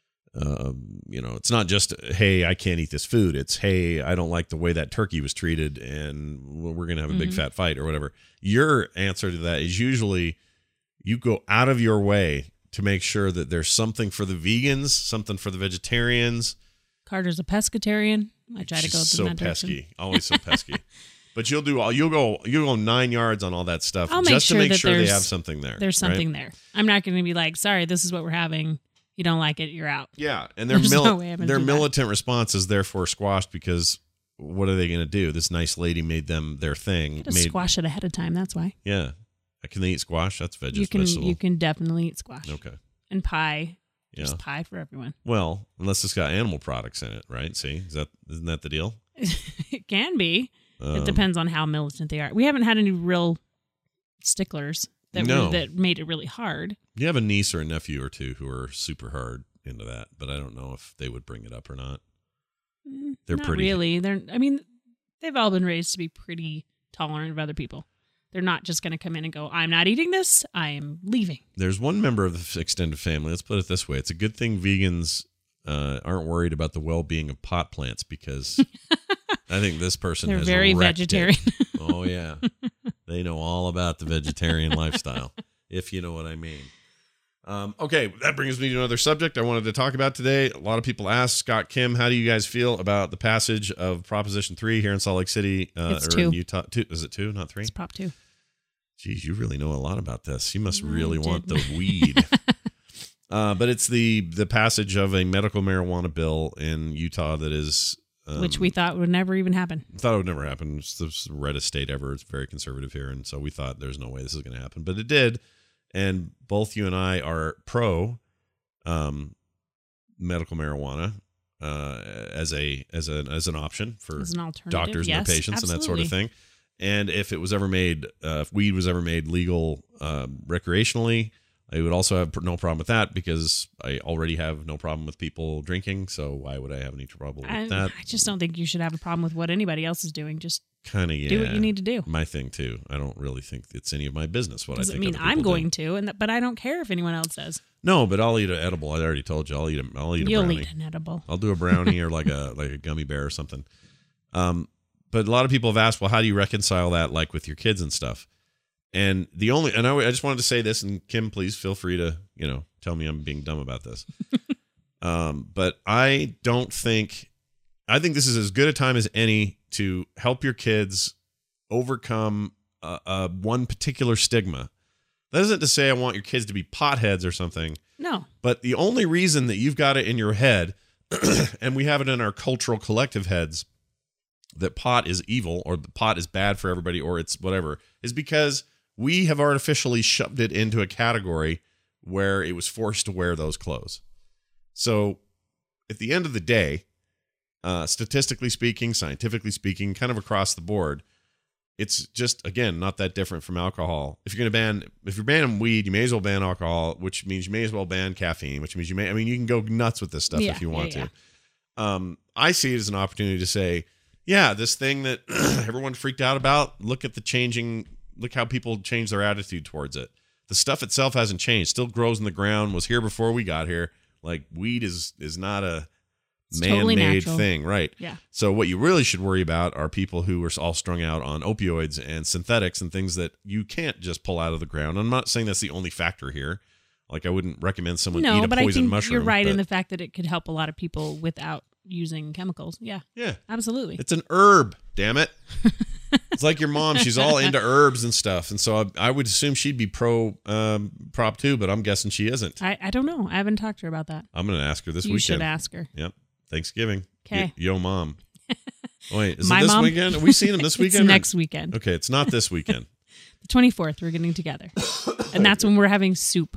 it's not just, hey, I can't eat this food. It's, hey, I don't like the way that turkey was treated and we're going to have a big fat fight or whatever. Your answer to that is usually you go out of your way to make sure that there's something for the vegans, something for the vegetarians. Carter's a pescatarian. I try to go so that pesky, direction. always so pesky. But you'll go 9 yards on all that stuff I'll just to make sure they there's- have something there. There's something right? there. I'm not going to be like, sorry, this is what we're having. You don't like it, you're out. Yeah, and their There's no way I'm gonna their do that. militant response is therefore squashed because what are they going to do? This nice lady made them their thing. Just squash it ahead of time. That's why. Yeah, can they eat squash? That's vegetable. You can definitely eat squash. Okay. And pie. Yeah. Just pie for everyone. Well, unless it's got animal products in it, right? See, isn't that the deal? It can be. It depends on how militant they are. We haven't had any real sticklers that made it really hard. You have a niece or a nephew or two who are super hard into that, but I don't know if they would bring it up or not. They're Not pretty. really. They've all been raised to be pretty tolerant of other people. They're not just going to come in and go, I'm not eating this. I am leaving. There's one member of the extended family. Let's put it this way. It's a good thing vegans aren't worried about the well-being of pot plants because I think this person They're has very wrecked it. vegetarian. Oh, yeah. They know all about the vegetarian lifestyle, if you know what I mean. Okay, that brings me to another subject I wanted to talk about today. A lot of people ask, Scott, Kim, how do you guys feel about the passage of Proposition 3 here in Salt Lake City? It's or 2. in Utah? 2? Is it 2, not 3? It's Prop 2. Geez, you really know a lot about this. You must I really want the did. weed. But it's the passage of a medical marijuana bill in Utah that is... Which we thought would never even happen. thought it would never happen. It's the reddest state ever. It's very conservative here. And so we thought there's no way this is going to happen. But it did. And both you and I are pro medical marijuana as an option for As an alternative. doctors and Yes, their patients and that sort of absolutely. thing. And if it was ever made, if weed was ever made legal recreationally, I would also have no problem with that because I already have no problem with people drinking. So why would I have any trouble with that? I just don't think you should have a problem with what anybody else is doing. Just Kind of, yeah. do what you need to do. My thing too. I don't really think it's any of my business what I Doesn't think. mean other I'm people going do. to, but I don't care if anyone else does. No, but I'll eat an edible. I already told you. I'll eat a You'll brownie. eat an edible. I'll do a brownie or like a gummy bear or something. But a lot of people have asked, well, how do you reconcile that like with your kids and stuff? And I just wanted to say this, and Kim, please feel free to, tell me I'm being dumb about this. But I think this is as good a time as any to help your kids overcome one particular stigma. That isn't to say I want your kids to be potheads or something. No. But the only reason that you've got it in your head, and we have it in our cultural collective heads, that pot is evil or pot is bad for everybody or it's whatever, is because we have artificially shoved it into a category where it was forced to wear those clothes. So at the end of the day, statistically speaking, scientifically speaking, kind of across the board, it's just, again, not that different from alcohol. If you're banning weed, you may as well ban alcohol, which means you may as well ban caffeine, which means you can go nuts with this stuff if you want to. I see it as an opportunity to say, yeah, this thing that everyone freaked out about, look how people change their attitude towards it. The stuff itself hasn't changed, still grows in the ground, was here before we got here. Like weed is not a totally man-made natural. thing, right? Yeah. So what you really should worry about are people who are all strung out on opioids and synthetics and things that you can't just pull out of the ground. I'm not saying that's the only factor here. Like I wouldn't recommend someone eat a but I poison think mushroom. you're right in but- the fact that it could help a lot of people without using chemicals. Yeah, Yeah. absolutely. It's an herb, damn it. It's like your mom. She's all into herbs and stuff. And so I would assume she'd be pro Prop 2, but I'm guessing she isn't. I don't know. I haven't talked to her about that. I'm going to ask her this You weekend. should ask her. Yep. Thanksgiving. 'Kay. Yo, mom. Wait, is My it this mom? weekend? Are we seeing him this It's weekend? next weekend. Okay, it's not this weekend. The 24th, we're getting together. And that's when we're having soup.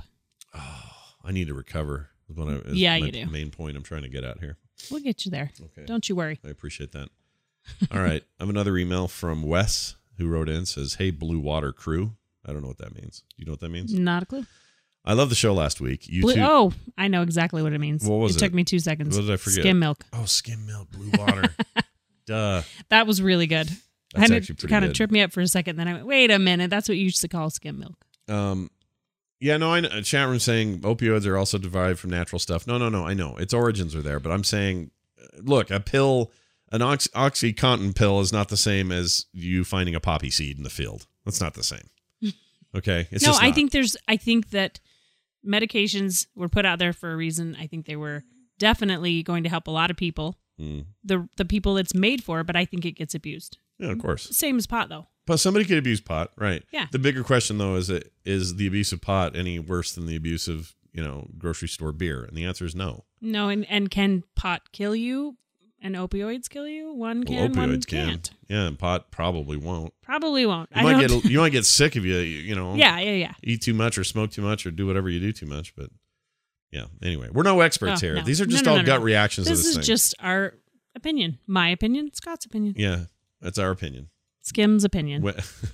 I need to recover. Is Yeah, my you do. main point I'm trying to get at here. We'll get you there. Okay. Don't you worry. I appreciate that. All right. I have another email from Wes who wrote in, says, "Hey, Blue Water crew." I don't know what that means. Do you know what that means? Not a clue. I love the show last week. You Blue, two. oh, I know exactly what it means. What was it? Took me 2 seconds. What did I forget? Skim milk. Oh, skim milk, blue water. Duh. That was really good. That's And actually it pretty kind of good. tripped me up for a second. Then I went, wait a minute. That's what you used to call skim milk. Yeah, no, I know. Chat room saying opioids are also derived from natural stuff. No, I know. Its origins are there, but I'm saying, look, a pill, an OxyContin pill is not the same as you finding a poppy seed in the field. That's not the same. Okay? It's No, just I not. think that medications were put out there for a reason. I think they were definitely going to help a lot of people. The people it's made for, but I think it gets abused. Yeah, of course. Same as pot, though. But somebody could abuse pot, right? Yeah. The bigger question, though, is the abuse of pot any worse than the abuse of, grocery store beer? And the answer is no. No, and can pot kill you and opioids kill you? One Well, can, one opioids can't. Yeah, and pot probably won't. Probably won't. You might get sick if you Yeah. eat too much or smoke too much or do whatever you do too much. But yeah, anyway, we're no experts Oh, here. no. These are just No, all no, gut no. reactions to This this is thing. just our opinion. My opinion, Scott's opinion, Yeah, that's our opinion. Skim's opinion.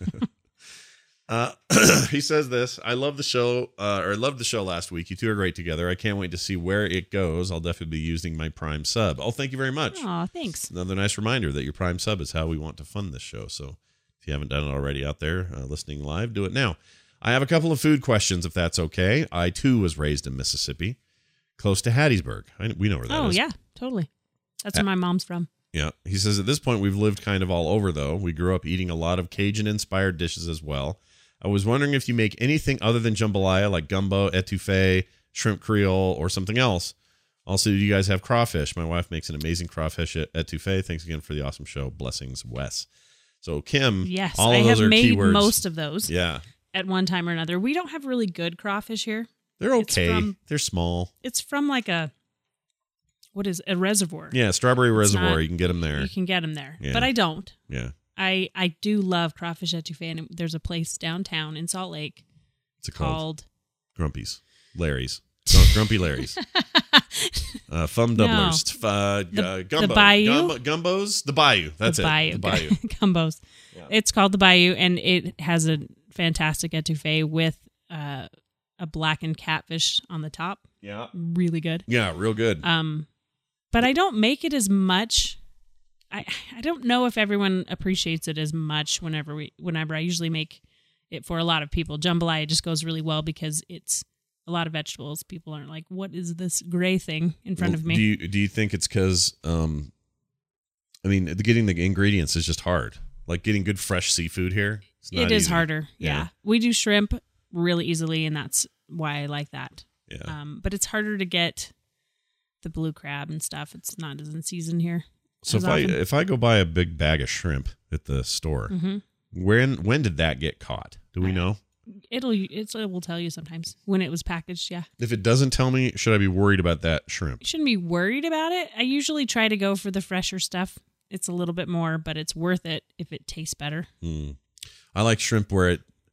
He says this. I love the show, or I loved the show last week. You two are great together. I can't wait to see where it goes. I'll definitely be using my Prime sub. Oh, thank you very much. Aw, thanks. Another nice reminder that your Prime sub is how we want to fund this show. So if you haven't done it already out there listening live, do it now. I have a couple of food questions, if that's okay. I, too, was raised in Mississippi, close to Hattiesburg. We know where that is. Oh, yeah, totally. That's where my mom's from. Yeah. He says, at this point, we've lived kind of all over, though. We grew up eating a lot of Cajun-inspired dishes as well. I was wondering if you make anything other than jambalaya, like gumbo, etouffee, shrimp creole, or something else. Also, do you guys have crawfish? My wife makes an amazing crawfish etouffee. Thanks again for the awesome show. Blessings, Wes. So, Kim, Yes, all I of those have are made keywords. most of those Yeah. at one time or another. We don't have really good crawfish here. They're It's okay. from- They're small. It's from like a reservoir. Yeah, Strawberry Reservoir. not- you can get them there. You can get them there, Yeah. but I don't. Yeah. I do love crawfish etouffee, and there's a place downtown in Salt Lake What's it called? called Grumpy's. Larry's. Grumpy Larry's. Thumb No. doublers. Gumbo. the Bayou? Gumbos. The Bayou. That's the it. Bayou. The Bayou. Gumbos. Yeah. It's called the Bayou, and it has a fantastic etouffee with a blackened catfish on the top. Yeah. Really good. Yeah, real good. But I don't make it as much. I don't know if everyone appreciates it as much whenever I usually make it for a lot of people. Jambalaya just goes really well because it's a lot of vegetables. People aren't like, what is this gray thing in front of me? Do you think it's because getting the ingredients is just hard? Like getting good fresh seafood here? It's not It is easy. harder. Yeah. We do shrimp really easily, and that's why I like that. Yeah. But it's harder to get the blue crab and stuff. It's not as in season here. So as often. if I go buy a big bag of shrimp at the store, Mhm. when did that get caught? Do we know? It will tell you sometimes when it was packaged. Yeah. If it doesn't tell me, should I be worried about that shrimp? You shouldn't be worried about it. I usually try to go for the fresher stuff. It's a little bit more, but it's worth it if it tastes better. I like shrimp where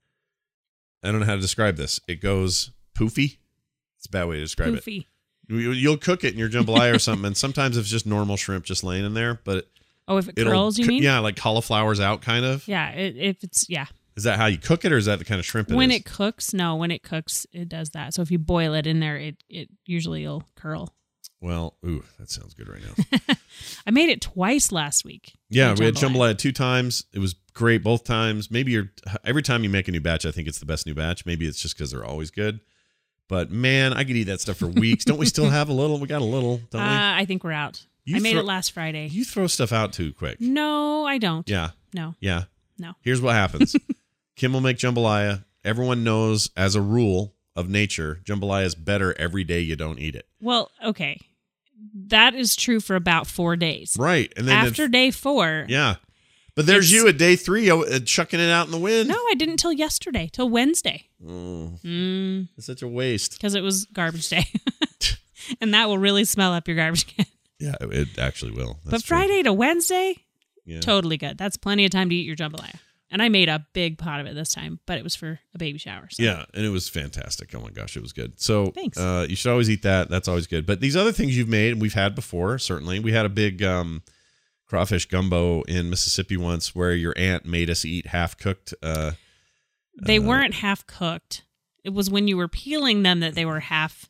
I don't know how to describe this. It goes poofy. It's a bad way to describe it. Poofy. You'll cook it in your jambalaya or something, and sometimes it's just normal shrimp just laying in there, but Oh, if it curls, you mean? Yeah, like cauliflower's out, kind of. Yeah. If it's, yeah. Is that how you cook it, or is that the kind of shrimp it When is? it cooks, it does that. So if you boil it in there, it usually will curl. Well, ooh, that sounds good right now. I made it twice last week. Yeah, My we had jambalaya 2 times. It was great both times. Maybe every time you make a new batch, I think it's the best new batch. Maybe it's just because they're always good. But man, I could eat that stuff for weeks. Don't we still have a little? We got a little, don't we? I think we're out. I made it last Friday. You throw stuff out too quick. No, I don't. Yeah. No. Yeah. No. Here's what happens. Kim will make jambalaya. Everyone knows as a rule of nature, jambalaya is better every day you don't eat it. Well, okay. That is true for about 4 days. Right. And then After day 4. yeah. But there's you at day 3 chucking it out in the wind. No, I didn't till yesterday, till Wednesday. It's such a waste. Because it was garbage day. And that will really smell up your garbage can. Yeah, it actually will. That's But true. Friday to Wednesday, Yeah. totally good. That's plenty of time to eat your jambalaya. And I made a big pot of it this time, but it was for a baby shower. So. Yeah, and it was fantastic. Oh my gosh, it was good. So Thanks. You should always eat that. That's always good. But these other things you've made, and we've had before, certainly. We had a big crawfish gumbo in Mississippi once where your aunt made us eat half-cooked. They weren't half cooked. It was when you were peeling them that they were half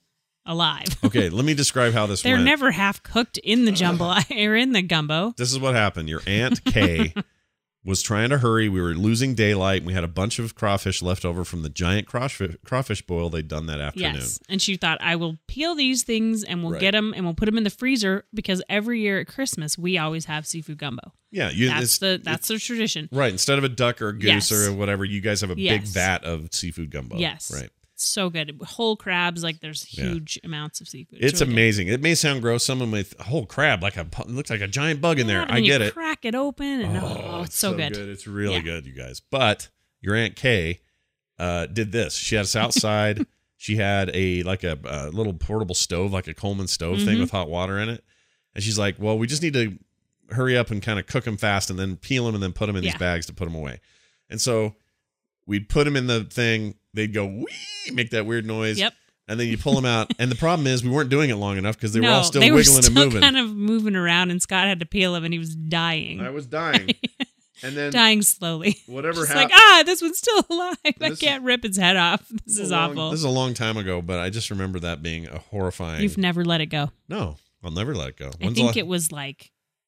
alive. Okay, let me describe how this They're went. never half cooked in the jambalaya or in the gumbo. This is what happened. Your Aunt Kay was trying to hurry. We were losing daylight. And we had a bunch of crawfish left over from the giant crawfish boil they'd done that afternoon. Yes. And she thought, I will peel these things and we'll Right. get them and we'll put them in the freezer because every year at Christmas, we always have seafood gumbo. Yeah, That's the tradition. right. Instead of a duck or a goose Yes. or whatever, you guys have a big Yes. vat of seafood gumbo. Yes. Right. So good. Whole crabs, like there's Yeah. huge amounts of seafood. It's really good. amazing. It may sound gross. Someone with a whole crab, it looks like a giant bug in there. Yeah, and I then get you it. crack it open and it's so good. It's really Yeah. good, you guys. But your Aunt Kay did this. She had us outside. She had a little portable stove, like a Coleman stove thing with hot water in it. And she's like, well, we just need to hurry up and kind of cook them fast and then peel them and then put them in these Yeah. bags to put them away. And so we'd put them in the thing. They'd go, wee, make that weird noise. Yep. And then you pull them out. And the problem is we weren't doing it long enough because they were all still they wiggling were still and moving. kind of moving around, and Scott had to peel them, and he was dying. I was dying. And then dying slowly. whatever Just happened. like, this one's still alive. I This- can't rip its head off. This is awful. This is a long time ago, but I just remember that being a horrifying. You've never let it go. No, I'll never let it go. I think it was like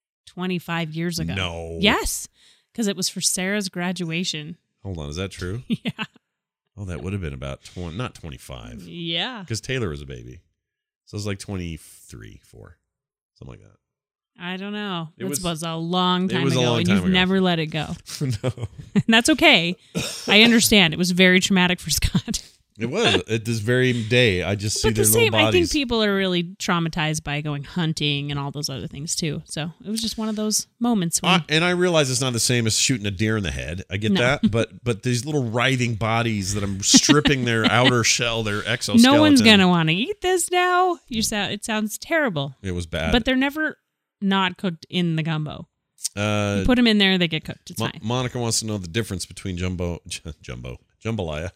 25 years ago. No. Yes, because it was for Sarah's graduation. Hold on, is that true? Yeah. Oh, that would have been about 20, not 25, Yeah. because Taylor was a baby, so it was like 23, 4, something like that. I don't know. It This was- was a long time was a ago, long and time you've ago. never let it go. No, And that's okay. I understand. It was very traumatic for Scott. it was at this very day. I just see But their the little same, I think bodies. people are really traumatized by going hunting and all those other things too. So it was just one of those moments when And I realize it's not the same as shooting a deer in the head. I get No. that, but these little writhing bodies that I'm stripping their outer shell, their exoskeleton. no one's gonna want to eat this now. It sounds terrible. It was bad. But they're never not cooked in the gumbo. uh, You put them in there, they get cooked. It's fine. Monica wants to know the difference between jambalaya,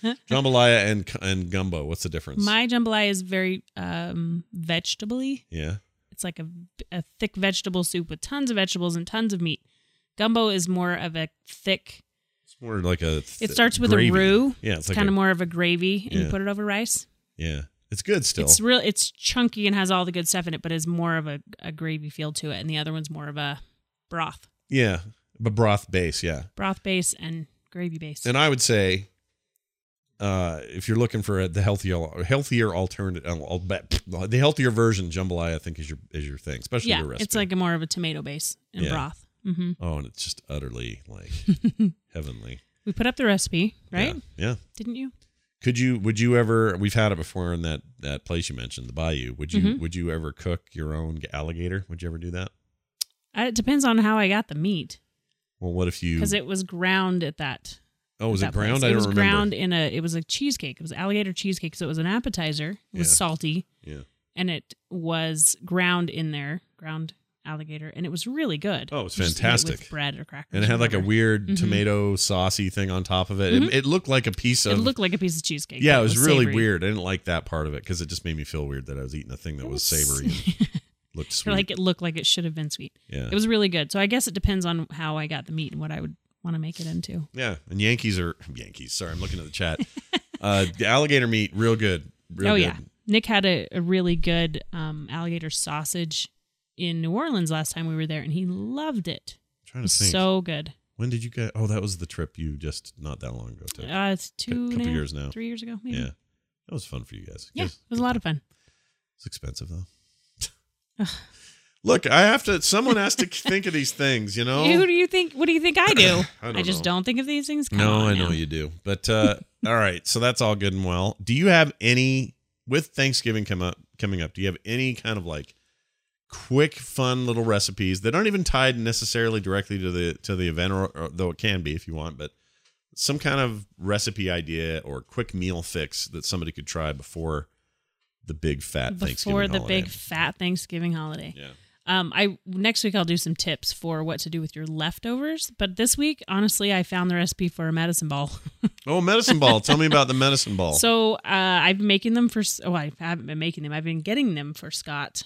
and gumbo. What's the difference? My jambalaya is very vegetable-y. Yeah. It's like a thick vegetable soup with tons of vegetables and tons of meat. Gumbo is more of a thick. It's more like a. It starts with gravy. a roux. Yeah, it's like kind of more of a gravy, and Yeah. you put it over rice. Yeah, it's good still. It's chunky and has all the good stuff in it, but is more of a gravy feel to it. And the other one's more of a broth Yeah, but broth base. Yeah, base and gravy base. and I would say, if you're looking for the healthier alternative, the healthier version, jambalaya I think is your thing, especially yeah, the recipe. it's like more of a tomato base and Yeah. broth. Mm-hmm. Oh, and it's just utterly like heavenly. We put up the recipe, right? Yeah. Didn't you? Would you ever? We've had it before in that place you mentioned, the Bayou. Would you ever cook your own alligator? Would you ever do that? It depends on how I got the meat, Well, what if you? because it was ground at that. Oh, was that it ground? place. I It don't was remember. ground it was a cheesecake. It was alligator cheesecake. So it was an appetizer. It was Yeah. salty. Yeah. And it was ground in there, ground alligator. And it was really good. Oh, it was You just eat it fantastic. with bread or crackers. And it had like a whatever. weird tomato saucy thing on top of it. It looked like a piece It of. looked like a piece of cheesecake. yeah, but it was really savory. weird. I didn't like that part of it because it just made me feel weird that I was eating a thing that was savory and looked Or sweet. like it looked like it should have been sweet. Yeah. It was really good. So I guess it depends on how I got the meat and what I would want to make it into. Yeah, and Yankees. Sorry, I'm looking at the chat. The alligator meat, real good. Real good. Yeah. Nick had a really good alligator sausage in New Orleans last time we were there, and he loved it. I'm trying to think. So good. When did you get? Oh, that was the trip you just not that long ago took. It's couple years now. 3 years ago, maybe. Yeah, that was fun for you guys. Yeah, it was a lot of fun. It's expensive though. Look, someone has to think of these things, you know? Who do you think? What do you think I do? I don't I just know. don't think of these things. Come No, on I know now. you do. But all right, so that's all good and well. Do you have any with Thanksgiving coming up? Do you have any kind of like quick, fun little recipes that aren't even tied necessarily directly to the event, or though it can be if you want, but some kind of recipe idea or quick meal fix that somebody could try before the big fat Thanksgiving Before the holiday? big fat Thanksgiving holiday. Yeah. Next week I'll do some tips for what to do with your leftovers. But this week, honestly, I found the recipe for a medicine ball. Oh, medicine ball. Tell me about the medicine ball. So I've been making them for. Oh, I haven't been making them. I've been getting them for Scott.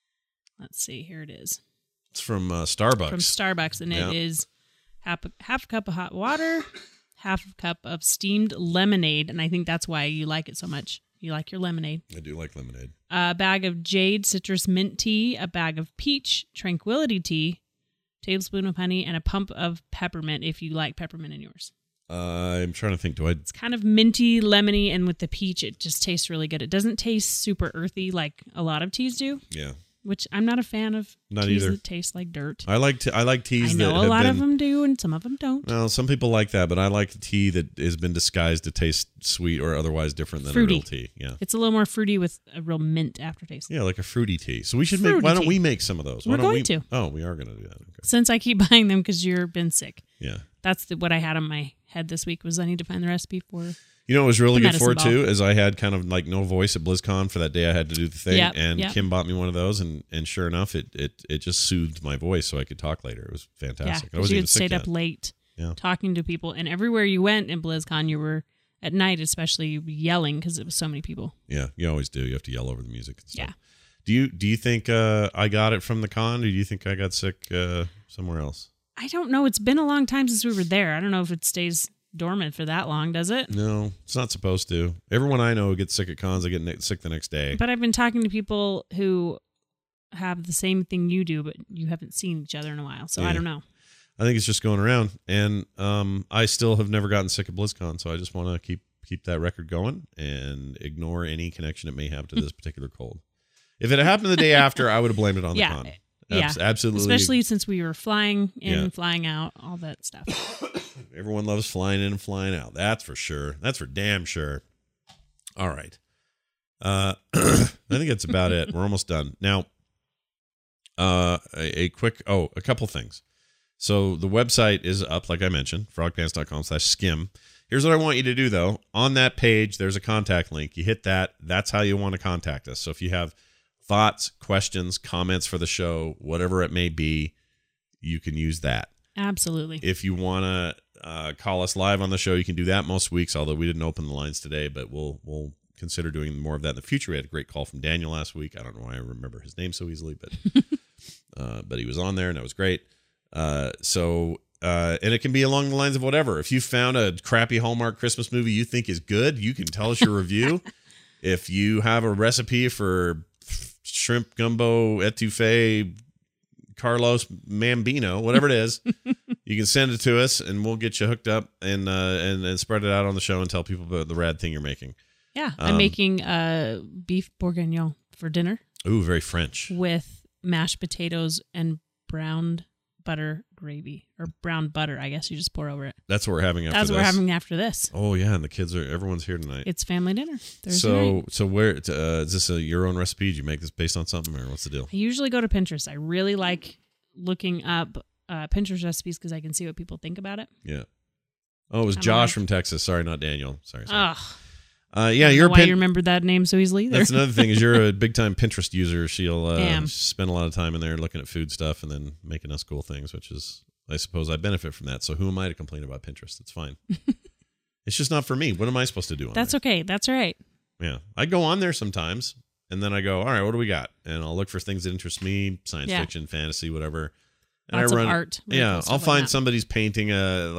Let's see. Here it is It's from Starbucks. from Starbucks, and Yeah. it is half a cup of hot water, half a cup of steamed lemonade, and I think that's why you like it so much. You like your lemonade. I do like lemonade. A bag of Jade citrus mint tea, a bag of peach tranquility tea, tablespoon of honey, and a pump of peppermint if you like peppermint in yours. I'm trying to think. Do I? It's kind of minty, lemony, and with the peach, it just tastes really good. It doesn't taste super earthy like a lot of teas do, Yeah. which I'm not a fan of Not teas either. that taste like dirt. I like teas I that know a have lot been, of them do, and some of them don't. Well, some people like that, but I like the tea that has been disguised to taste sweet or otherwise different than Fruity. a real tea. Yeah. It's a little more fruity with a real mint aftertaste. Yeah, like a fruity tea. So we should Fruity make. Why don't tea. we make some of those? Why We're don't going we, to. Oh, we are going to do that. Okay. Since I keep buying them because you've been sick. Yeah. That's what I had on my head this week was I need to find the recipe for. You know what was really The good for it medicine too is I had kind of like no voice at BlizzCon for that day. I had to do the thing, Yep, and yep. Kim bought me one of those, and sure enough, it just soothed my voice so I could talk later. It was Yeah, fantastic. I because wasn't you even had sick stayed yet. up late Yeah. talking to people. And everywhere you went in BlizzCon, you were at night, especially you'd be yelling because it was so many people. Yeah, you always do. You have to yell over the music and stuff. Yeah. Do you think I got it from the con, or do you think I got sick somewhere else? I don't know. It's been a long time since we were there. I don't know if it stays dormant for that long, does it? No, it's not supposed to. Everyone I know who gets sick at cons, they get sick the next day. But I've been talking to people who have the same thing you do, but you haven't seen each other in a while. So Yeah. I don't know. I think it's just going around, and I still have never gotten sick at BlizzCon, so I just want to keep that record going and ignore any connection it may have to this particular cold. If it had happened the day after, I would have blamed it on the Yeah. con. Yeah. Absolutely. Especially since we were flying in, Yeah. flying out, all that stuff. Everyone loves flying in and flying out. That's for sure. That's for damn sure. All right. I think that's about it. We're almost done. Now, a couple things. So the website is up, like I mentioned, frogpants.com/skim. Here's what I want you to do, though. On that page, there's a contact link. You hit that. That's how you want to contact us. So if you have thoughts, questions, comments for the show, whatever it may be, you can use that. Absolutely. If you want to call us live on the show, you can do that most weeks, although we didn't open the lines today, but we'll consider doing more of that in the future. We had a great call from Daniel last week. I don't know why I remember his name so easily, but he was on there, and that was great. And it can be along the lines of whatever. If you found a crappy Hallmark Christmas movie you think is good, you can tell us your review. If you have a recipe for shrimp gumbo etouffee Carlos Mambino, whatever it is, you can send it to us, and we'll get you hooked up and spread it out on the show and tell people about the rad thing you're making. Yeah. I'm making beef bourguignon for dinner Ooh, very French. with mashed potatoes and browned butter gravy, or brown butter, I guess you just pour over it. That's what we're having after That's this. what we're having after this. Oh yeah, and everyone's here tonight. It's family dinner. Thursday night. So where is this your own recipe? Did you make this based on something, or what's the deal? I usually go to Pinterest. I really like looking up Pinterest recipes because I can see what people think about it. Yeah. Oh, it was I'm Josh like- from Texas. Sorry, not Daniel. Sorry. Ugh. Yeah, I you're don't know why a you remembered that name so easily either. That's another thing is you're a big time Pinterest user. She'll Damn. spend a lot of time in there looking at food stuff and then making us cool things, which is, I suppose, I benefit from that. So who am I to complain about Pinterest? It's fine. It's just not for me. What am I supposed to do on That's there? okay. That's all right. Yeah, I go on there sometimes, and then I go, all right, what do we got? And I'll look for things that interest me, science Yeah. fiction, fantasy, whatever. And Lots I of run art. Really Yeah, cool stuff I'll like find that. somebody's painting a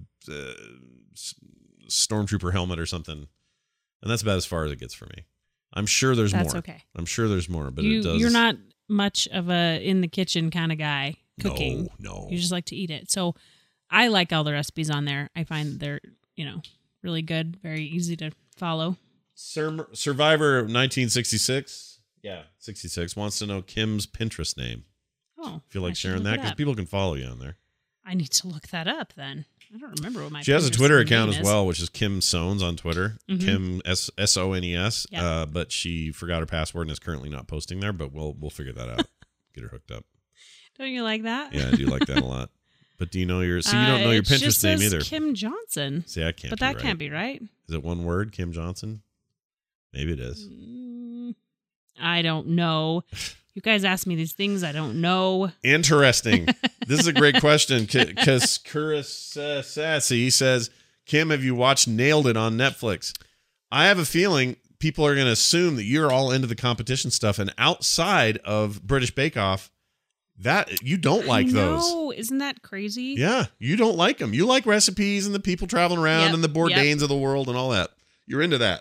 stormtrooper helmet or something, and that's about as far as it gets for me. I'm sure there's That's more. okay. I'm sure there's more, but it does. You're not much of a in the kitchen kind of guy cooking. No. You just like to eat it. So I like all the recipes on there. I find they're, really good, very easy to follow. Survivor 1966. Yeah, 66 wants to know Kim's Pinterest name. Oh. Feel like I should sharing look that it because up. people can follow you on there. I need to look that up then. I don't remember what my She has a Pinterest Twitter name account as is. well, which is Kim Sones on Twitter. Mhm. Kim Sones. Yeah. But she forgot her password and is currently not posting there. But we'll figure that out. Get her hooked up. Don't you like that? Yeah, I do like that a lot. But do you know your? See, you don't know your it just Pinterest name says either. Kim Johnson. See, I can't. But be that right. can't be right. Is it one word, Kim Johnson? Maybe it is. I don't know. You guys ask me these things I don't know. Interesting. This is a great question because Kuris Sassy says, Kim, have you watched Nailed It on Netflix? I have a feeling people are going to assume that you're all into the competition stuff, and outside of British Bake Off, that you don't like those. No, isn't that crazy? Yeah, you don't like them. You like recipes and the people traveling around Yep, and the Bourdains of the world and all that. You're into that.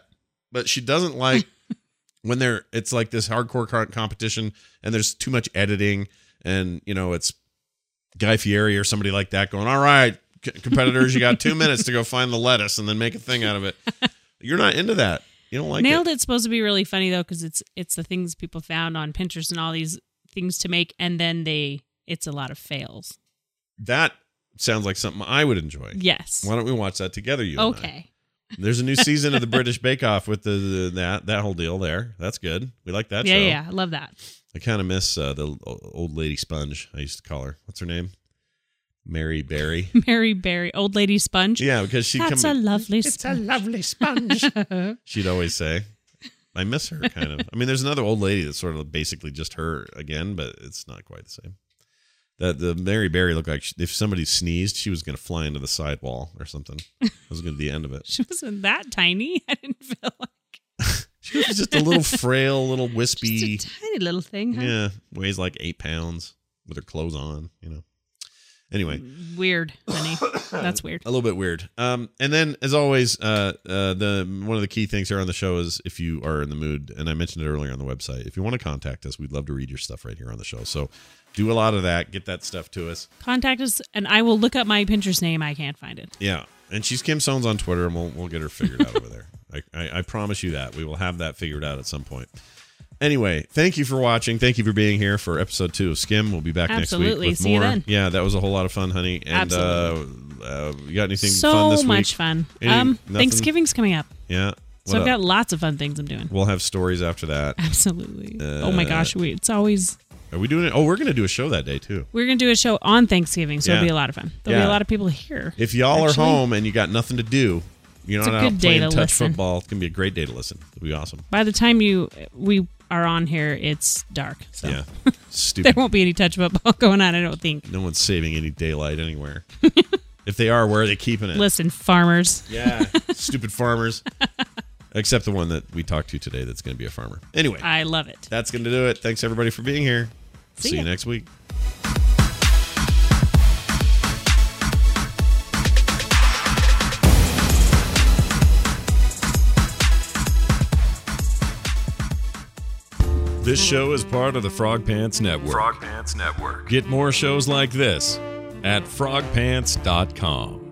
but she doesn't like when it's like this hardcore competition and there's too much editing and, it's Guy Fieri or somebody like that going, all right, competitors, you got 2 minutes to go find the lettuce and then make a thing out of it. You're not into that. You don't like Nailed It's supposed to be really funny, though, because it's the things people found on Pinterest and all these things to make, and then it's a lot of fails. That sounds like something I would enjoy. Yes. Why don't we watch that together, you and I? Okay. There's a new season of the British Bake Off with that whole deal there. That's good. We like that show. Yeah, I love that. I kind of miss the old lady sponge. I used to call her. What's her name? Mary Berry. Mary Berry, old lady sponge. Yeah, because she'd That's a lovely sponge. It's a lovely sponge. She'd always say. I miss her, kind of. I mean, there's another old lady that's sort of basically just her again, but it's not quite the same. The Mary Berry looked like if somebody sneezed, she was going to fly into the sidewall or something. That was going to be the end of it. She wasn't that tiny. I didn't feel like. She was just a little frail, little wispy. Just a tiny little thing. Huh? Yeah, weighs like 8 pounds with her clothes on, Anyway. Weird, honey. That's weird. A little bit weird. And then, as always, one of the key things here on the show is if you are in the mood, and I mentioned it earlier on the website, if you want to contact us, we'd love to read your stuff right here on the show. So do a lot of that. Get that stuff to us. Contact us, and I will look up my Pinterest name. I can't find it. Yeah. And she's Kim Sones on Twitter, and we'll get her figured out over there. I promise you that. We will have that figured out at some point. Anyway, thank you for watching. Thank you for being here for episode 2 of Skim. We'll be back next week with See more. You then. Yeah, that was a whole lot of fun, honey. And you got anything so fun this week? So much fun. Thanksgiving's coming up. Yeah. So I've got lots of fun things I'm doing. We'll have stories after that. Absolutely. Oh my gosh, it's always... Are we doing it? Oh, we're going to do a show that day, too. We're going to do a show on Thanksgiving, so it'll be a lot of fun. There'll be a lot of people here. If y'all are home and you got nothing to do, you're not out playing touch football, it's going to be a great day to listen. It'll be awesome. By the time we are on here, it's dark. So. Yeah. Stupid. There won't be any touch football going on, I don't think. No one's saving any daylight anywhere. If they are, where are they keeping it? Listen, farmers. Yeah. Stupid farmers. Except the one that we talked to today that's going to be a farmer. Anyway. I love it. That's going to do it. Thanks, everybody, for being here. See you next week. This show is part of the Frog Pants Network. Frog Pants Network. Get more shows like this at frogpants.com.